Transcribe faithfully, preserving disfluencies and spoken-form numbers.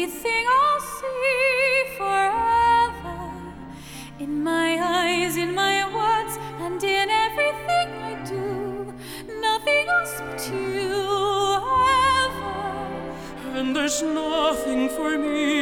thing I'll see forever. In my eyes, in my words, and in everything I do, nothing else but you ever. And there's nothing for me